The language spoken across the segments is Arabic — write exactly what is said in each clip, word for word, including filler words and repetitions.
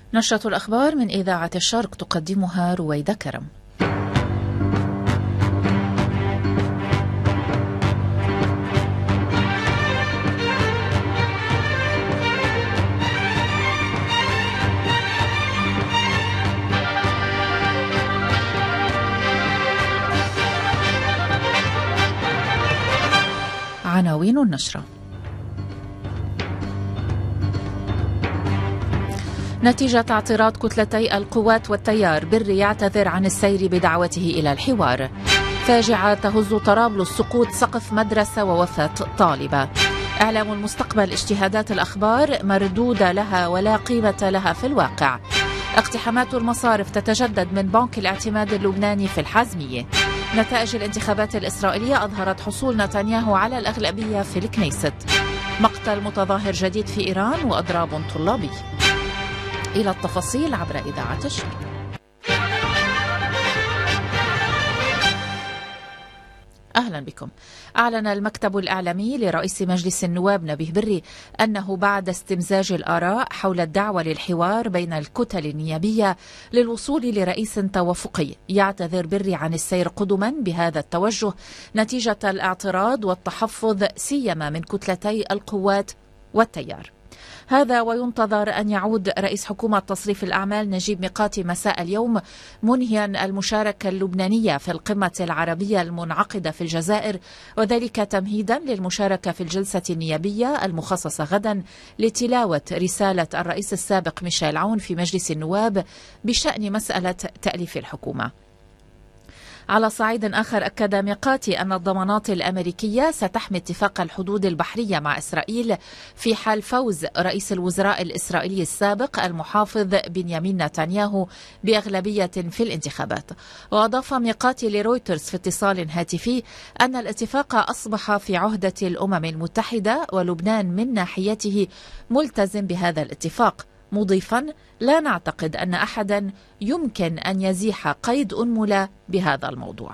نشرة الأخبار من إذاعة الشرق تقدمها رويدة كرم. عناوين النشرة: نتيجة اعتراض كتلتي القوات والتيار، بري يعتذر عن السير بدعوته إلى الحوار. فاجعة تهز طرابلس، سقوط سقف مدرسة ووفاة طالبة. إعلام المستقبل، اجتهادات الأخبار مردودة لها ولا قيمة لها في الواقع. اقتحامات المصارف تتجدد من بنك الاعتماد اللبناني في الحازمية. نتائج الانتخابات الإسرائيلية أظهرت حصول نتنياهو على الأغلبية في الكنيست. مقتل متظاهر جديد في إيران وأضراب طلابي. إلى التفاصيل عبر إذاعة الشرق. أهلا بكم. أعلن المكتب الإعلامي لرئيس مجلس النواب نبيه بري أنه بعد استمزاج الآراء حول الدعوة للحوار بين الكتل النيابية للوصول لرئيس توافقي، يعتذر بري عن السير قدما بهذا التوجه نتيجة الاعتراض والتحفظ سيما من كتلتي القوات والتيار. هذا وينتظر أن يعود رئيس حكومة تصريف الأعمال نجيب ميقاتي مساء اليوم منهيا المشاركة اللبنانية في القمة العربية المنعقدة في الجزائر، وذلك تمهيدا للمشاركة في الجلسة النيابية المخصصة غدا لتلاوة رسالة الرئيس السابق ميشيل عون في مجلس النواب بشأن مسألة تأليف الحكومة. على صعيد آخر، أكد ميقاتي أن الضمانات الأمريكية ستحمي اتفاق الحدود البحرية مع إسرائيل في حال فوز رئيس الوزراء الإسرائيلي السابق المحافظ بنيامين نتنياهو بأغلبية في الانتخابات. وأضاف ميقاتي لرويترز في اتصال هاتفي أن الاتفاق أصبح في عهدة الأمم المتحدة ولبنان من ناحيته ملتزم بهذا الاتفاق، مضيفا: لا نعتقد أن أحدا يمكن أن يزيح قيد أنملة بهذا الموضوع.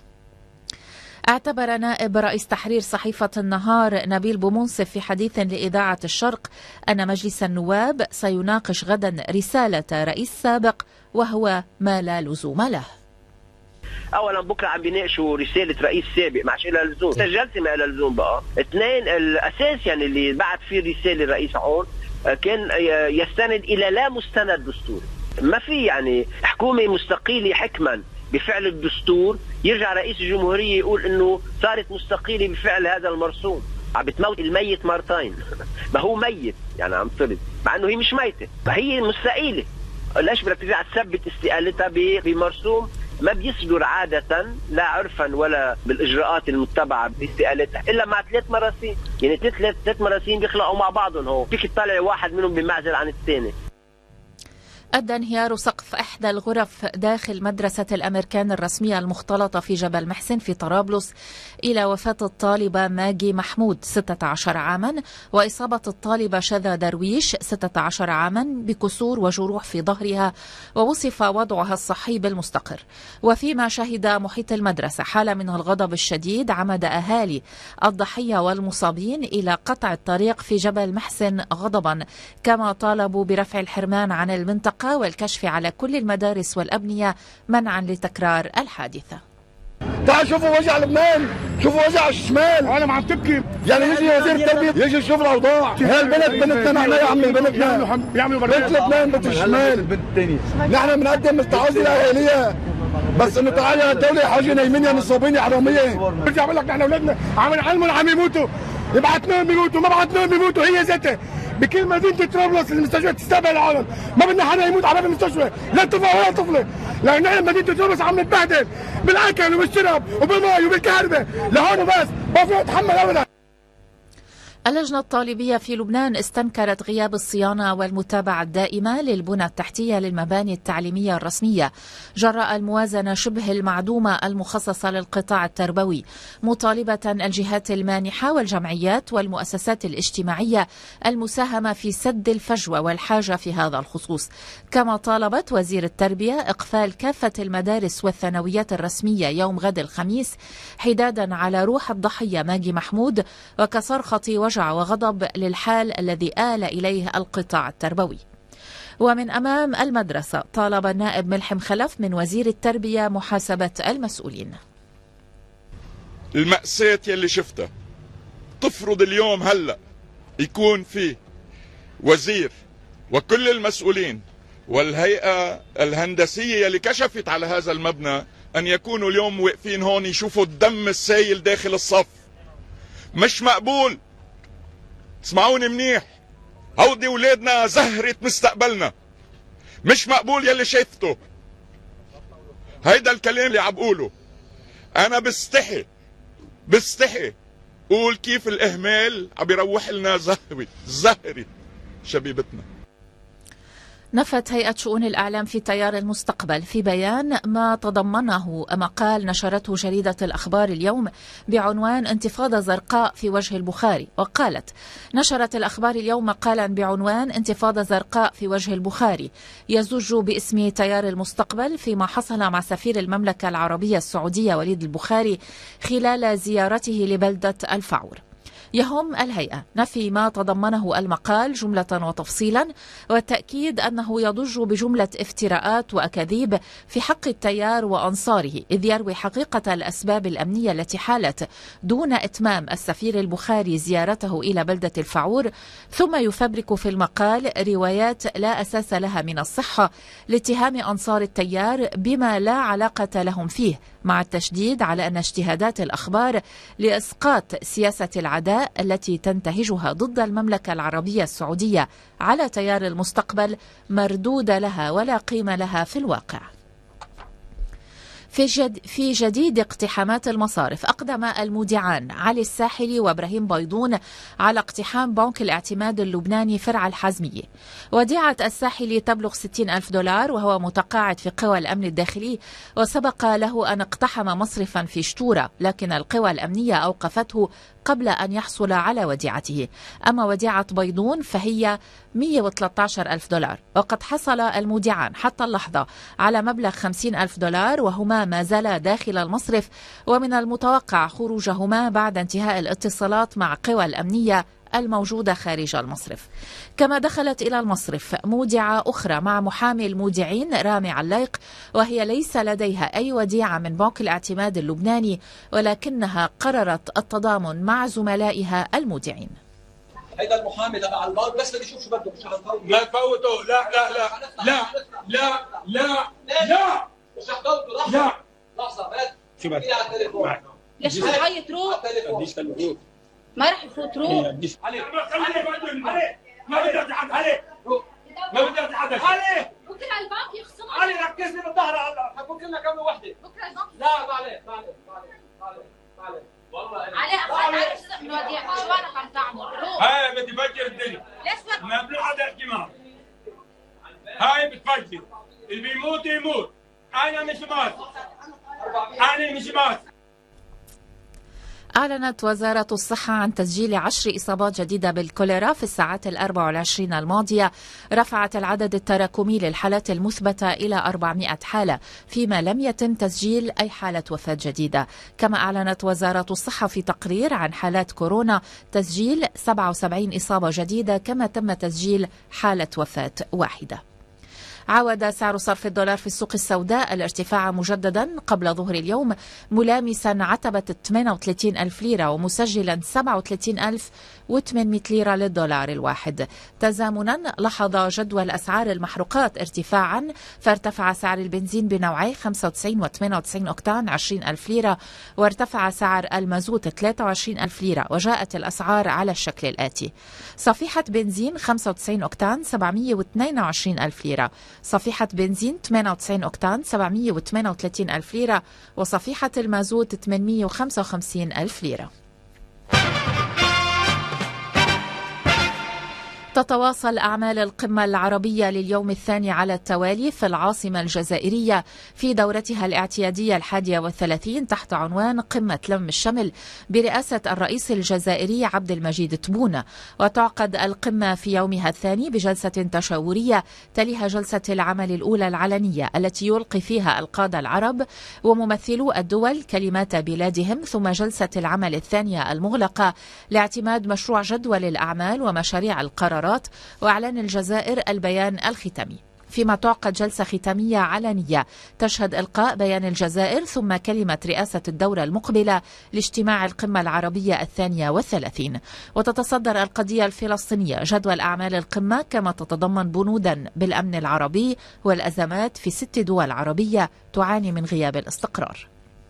اعتبر نائب رئيس تحرير صحيفة النهار نبيل بومنصف في حديث لإذاعة الشرق أن مجلس النواب سيناقش غدا رسالة رئيس سابق، وهو ما لا لزوم له. اولا بكره عم بيناقشوا رساله رئيس سابق، معش لها لزوم، الجلسه ما لها لزوم بقى. اثنين، الاساس يعني اللي بعت فيه رساله الرئيس عون كان يستند الى لا مستند دستوري. ما في يعني حكومه مستقيله حكما بفعل الدستور يرجع رئيس الجمهوريه يقول انه صارت مستقيله بفعل هذا المرسوم. عم بتموت الميت مرتين. ما هو ميت يعني عم ترد، مع انه هي مش ميته، ما هي مستقيله. ليش بدك ترجع تثبت استقالتها بمرسوم ما بيصدر عادة لا عرفا ولا بالإجراءات المتبعة باستقالتها إلا مع ثلاث مراسيم، يعني ثلاث ثلاث مراسيم بيخلقوا مع بعضهم. هو فيك تطلع واحد منهم بمعزل عن الثاني. أدى انهيار سقف إحدى الغرف داخل مدرسة الأمريكان الرسمية المختلطة في جبل محسن في طرابلس إلى وفاة الطالبة ماجي محمود ستة عشر عاما، وإصابة الطالبة شذا درويش ستة عشر عاما بكسور وجروح في ظهرها، ووصف وضعها الصحي بالمستقر. وفيما شهد محيط المدرسة حالة من الغضب الشديد، عمد أهالي الضحية والمصابين إلى قطع الطريق في جبل محسن غضبا، كما طالبوا برفع الحرمان عن المنطقة والكشف على كل المدارس والأبنية منعا لتكرار الحادثة. تعال شوفوا وجع لبنان، شوفوا وجع الشمال. العالم عم تبكي، يعني يجي وزير التربية يجي يشوف الأوضاع. هي البلد بنتنا نحن يا عمي، بنتنا بنت لبنان بنت الشمال. نحن بنقدم التعازي الأهلية، بس انه تعال يا الدولة حاجة نايمين يا نصابين يا حرامية. برجع بقول لك نحن اولادنا عم نعلمهم عم يموتوا، يبعثناهم بيموتوا، ما بعثناهم بيموتوا. هي ذاتها بكل مدينة طرابلس المستشفى تستقبل العالم، ما بدنا حدا يموت على باب المستشفى، لا طفل ولا طفلة، لأن نحن مدينة طرابلس عم نتبهدل بالأكل وبالشرب وبالماء وبالكهرباء، لهون بس ما فينا نتحمل أبدا. اللجنة الطالبية في لبنان استنكرت غياب الصيانة والمتابعة الدائمة للبنى التحتية للمباني التعليمية الرسمية جراء الموازنة شبه المعدومة المخصصة للقطاع التربوي، مطالبة الجهات المانحة والجمعيات والمؤسسات الاجتماعية المساهمة في سد الفجوة والحاجة في هذا الخصوص. كما طالبت وزير التربية إقفال كافة المدارس والثانويات الرسمية يوم غد الخميس حدادا على روح الضحية ماجي محمود وكصرخة وجع وغضب للحال الذي آل إليه القطاع التربوي. ومن أمام المدرسة طالب النائب ملحم خلف من وزير التربية محاسبة المسؤولين. المأساة يلي شفتها تفرض اليوم هلأ يكون في وزير وكل المسؤولين والهيئة الهندسية اللي كشفت على هذا المبنى أن يكونوا اليوم واقفين هون يشوفوا الدم السايل داخل الصف. مش مقبول. اسمعوني منيح، هودي ولادنا زهرة مستقبلنا. مش مقبول يلي شايفته. هيدا الكلام اللي عم بقوله أنا بستحي بستحي قول كيف الإهمال عم يروح لنا زهرة زهرة شبيبتنا. نفت هيئة شؤون الإعلام في تيار المستقبل في بيان ما تضمنه مقال نشرته جريدة الأخبار اليوم بعنوان انتفاضة زرقاء في وجه البخاري، وقالت: نشرت الأخبار اليوم مقالا بعنوان انتفاضة زرقاء في وجه البخاري يزج باسم تيار المستقبل فيما حصل مع سفير المملكة العربية السعودية وليد البخاري خلال زيارته لبلدة الفعور. يهم الهيئة نفي ما تضمنه المقال جملة وتفصيلا، والتأكيد أنه يضج بجملة افتراءات وأكاذيب في حق التيار وأنصاره، إذ يروي حقيقة الأسباب الأمنية التي حالت دون إتمام السفير البخاري زيارته إلى بلدة الفعور، ثم يفبرك في المقال روايات لا أساس لها من الصحة لاتهام أنصار التيار بما لا علاقة لهم فيه، مع التشديد على أن اجتهادات الأخبار لإسقاط سياسة العداء التي تنتهجها ضد المملكة العربية السعودية على تيار المستقبل مردودة لها ولا قيمة لها في الواقع. في, جد في جديد اقتحامات المصارف، أقدم المودعان علي الساحلي وإبراهيم بيضون على اقتحام بنك الاعتماد اللبناني فرع الحازمية. وديعة الساحلي تبلغ ستين ألف دولار وهو متقاعد في قوى الأمن الداخلي، وسبق له أن اقتحم مصرفا في شتورة، لكن القوى الأمنية أوقفته قبل أن يحصل على وديعته. أما وديعة بيضون فهي مئة وثلاثة عشر ألف دولار، وقد حصل المودعان حتى اللحظة على مبلغ خمسين ألف دولار، وهما ما زالا داخل المصرف، ومن المتوقع خروجهما بعد انتهاء الاتصالات مع قوى الأمنية الموجودة خارج المصرف. كما دخلت إلى المصرف مودعة أخرى مع محامي المودعين رامي علايق، وهي ليس لديها أي وديعة من بنك الاعتماد اللبناني، ولكنها قررت التضامن مع زملائها المودعين. هيدا المحامي تبع البنك بس بدي اشوف شو بده، مش هنفوته. لا تفوته، لا لا لا لا لا لا لا مش هفوته. لحظة لا لحظة بس. شو بدك؟ على التليفون. ليش بتعيط روح؟ بديش تليفون. ما راح يفوت روح. علي علي ما بدي اتحدث علي ما بدي اتحدث علي. بكره البنك يخصم علي ركز لي بالظهر هلا حكون لنا كلمه واحده. بكره البنك لا ما عليه ما عليه ما عليه ما عليه ما عليه والله علي اخذ جزء من وديعة. شو انا عم تعمل؟ روح. هاي بدي فجر الدنيا. ليش بدك؟ ما بدي حدا يحكي معه. هاي بتفجر، اللي بيموت يموت. انا مش مات، انا مش مات. أعلنت وزارة الصحة عن تسجيل عشر إصابات جديدة بالكوليرا في الساعات الأربع والعشرين الماضية، رفعت العدد التراكمي للحالات المثبتة إلى أربعمئة حالة، فيما لم يتم تسجيل أي حالة وفاة جديدة. كما أعلنت وزارة الصحة في تقرير عن حالات كورونا تسجيل سبعة وسبعين إصابة جديدة، كما تم تسجيل حالة وفاة واحدة. عاود سعر صرف الدولار في السوق السوداء الارتفاع مجددا قبل ظهر اليوم، ملامسا عتبة ثمانية وثلاثين ألف ليرة ومسجلا سبعة وثلاثين ألف وثمانمئة ليرة للدولار الواحد. تزامنا لاحظ جدول أسعار المحروقات ارتفاعا، فارتفع سعر البنزين بنوعي خمسة وتسعين وثمانية وتسعين أوكتان عشرين ألف ليرة، وارتفع سعر المازوت ثلاثة وعشرين ألف ليرة. وجاءت الأسعار على الشكل الآتي: صفيحة بنزين خمسة وتسعين أوكتان سبعمئة واثنين وعشرين ألف ليرة، صفيحة بنزين ثمانية وتسعين أوكتان سبعمئة وثمانية وثلاثين ألف ليرة، وصفيحة المازوت ثمانمئة وخمسة وخمسين ألف ليرة. تتواصل أعمال القمة العربية لليوم الثاني على التوالي في العاصمة الجزائرية في دورتها الاعتيادية الحادية والثلاثين تحت عنوان قمة لم الشمل برئاسة الرئيس الجزائري عبد المجيد تبون. وتعقد القمة في يومها الثاني بجلسة تشاورية تليها جلسة العمل الأولى العلنية التي يلقي فيها القادة العرب وممثلو الدول كلمات بلادهم، ثم جلسة العمل الثانية المغلقة لاعتماد مشروع جدول الأعمال ومشاريع القرارات المفاوضات وإعلان الجزائر البيان الختامي. فيما تعقد جلسة ختامية علنية تشهد إلقاء بيان الجزائر ثم كلمة رئاسة الدورة المقبلة لاجتماع القمة العربية الثانية والثلاثين. وتتصدر القضية الفلسطينية جدول أعمال القمة، كما تتضمن بنودا بالأمن العربي والأزمات في ست دول عربية تعاني من غياب الاستقرار.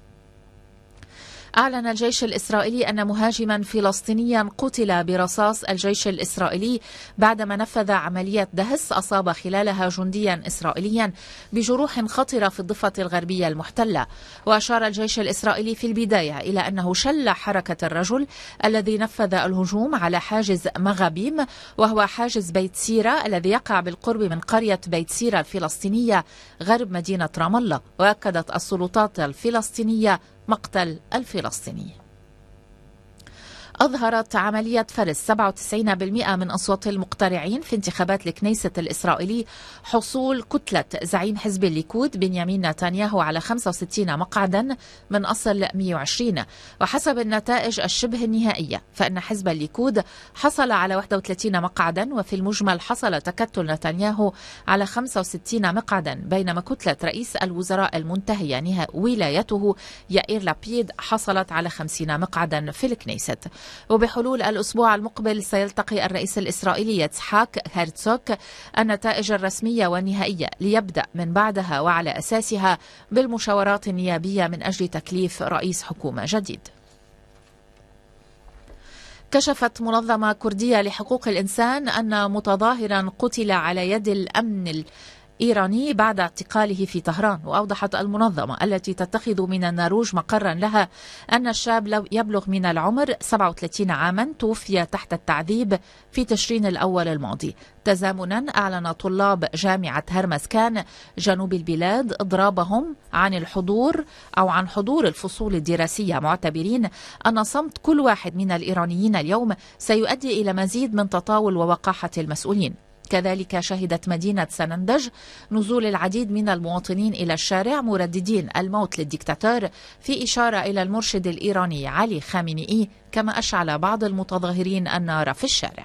أعلن الجيش الإسرائيلي أن مهاجما فلسطينيا قتل برصاص الجيش الإسرائيلي بعدما نفذ عملية دهس أصاب خلالها جنديا إسرائيليا بجروح خطرة في الضفة الغربية المحتلة. وأشار الجيش الإسرائيلي في البداية إلى أنه شل حركة الرجل الذي نفذ الهجوم على حاجز مغابيم، وهو حاجز بيت سيرة الذي يقع بالقرب من قرية بيت سيرة الفلسطينية غرب مدينة رام الله. وأكدت السلطات الفلسطينية مقتل الفلسطيني. أظهرت عملية فرز سبعة وتسعين بالمئة من أصوات المقترعين في انتخابات الكنيست الإسرائيلي حصول كتلة زعيم حزب الليكود بنيامين نتنياهو على خمسة وستين مقعدا من أصل مئة وعشرين. وحسب النتائج الشبه النهائية فإن حزب الليكود حصل على واحد وثلاثين مقعدا، وفي المجمل حصل تكتل نتنياهو على خمسة وستين مقعدا، بينما كتلة رئيس الوزراء المنتهية ولايته يائير لابيد حصلت على خمسين مقعدا في الكنيست. وبحلول الأسبوع المقبل سيلتقي الرئيس الإسرائيلي يتسحاك هيرتزوك النتائج الرسمية والنهائية ليبدأ من بعدها وعلى أساسها بالمشاورات النيابية من أجل تكليف رئيس حكومة جديد. كشفت منظمة كردية لحقوق الإنسان أن متظاهرا قتل على يد الأمن إيراني بعد اعتقاله في طهران. وأوضحت المنظمة التي تتخذ من النرويج مقرا لها أن الشاب لو يبلغ من العمر سبعة وثلاثين عاما توفي تحت التعذيب في تشرين الأول الماضي. تزامنا أعلن طلاب جامعة هرمزكان جنوب البلاد إضرابهم عن الحضور أو عن حضور الفصول الدراسية، معتبرين أن صمت كل واحد من الإيرانيين اليوم سيؤدي إلى مزيد من تطاول ووقاحة المسؤولين. كذلك شهدت مدينة سنندج نزول العديد من المواطنين إلى الشارع مرددين الموت للديكتاتور في إشارة إلى المرشد الإيراني علي خامنئي، كما أشعل بعض المتظاهرين النار في الشارع.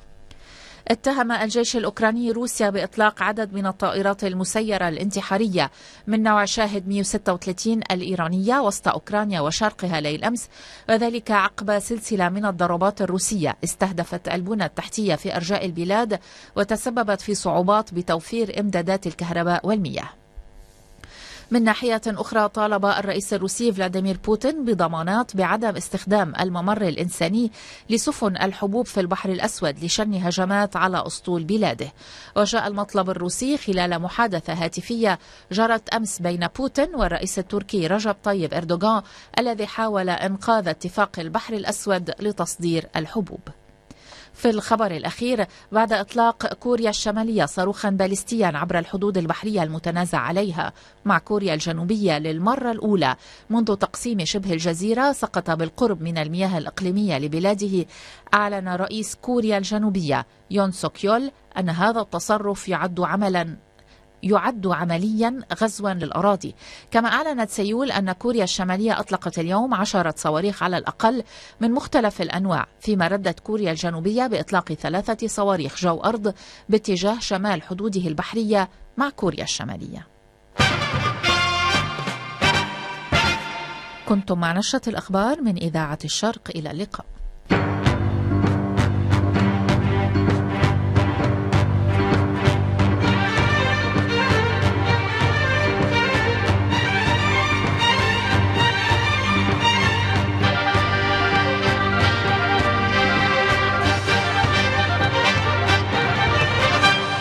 اتهم الجيش الأوكراني روسيا بإطلاق عدد من الطائرات المسيرة الانتحارية من نوع شاهد مئة وستة وثلاثين الإيرانية وسط أوكرانيا وشرقها ليل أمس، وذلك عقب سلسلة من الضربات الروسية استهدفت البنى التحتية في أرجاء البلاد وتسببت في صعوبات بتوفير إمدادات الكهرباء والمياه. من ناحية أخرى طالب الرئيس الروسي فلاديمير بوتين بضمانات بعدم استخدام الممر الإنساني لسفن الحبوب في البحر الأسود لشن هجمات على أسطول بلاده. وجاء المطلب الروسي خلال محادثة هاتفية جرت أمس بين بوتين والرئيس التركي رجب طيب إردوغان الذي حاول إنقاذ اتفاق البحر الأسود لتصدير الحبوب. في الخبر الأخير، بعد إطلاق كوريا الشمالية صاروخا باليستيا عبر الحدود البحرية المتنازع عليها مع كوريا الجنوبية للمرة الأولى منذ تقسيم شبه الجزيرة سقط بالقرب من المياه الإقليمية لبلاده، أعلن رئيس كوريا الجنوبية يون سوك يول أن هذا التصرف يعد عملا يعد عمليا غزوا للأراضي. كما أعلنت سيول أن كوريا الشمالية أطلقت اليوم عشرة صواريخ على الأقل من مختلف الأنواع، فيما ردت كوريا الجنوبية بإطلاق ثلاثة صواريخ جو أرض باتجاه شمال حدوده البحرية مع كوريا الشمالية. كنتم مع نشرة الأخبار من إذاعة الشرق، إلى اللقاء.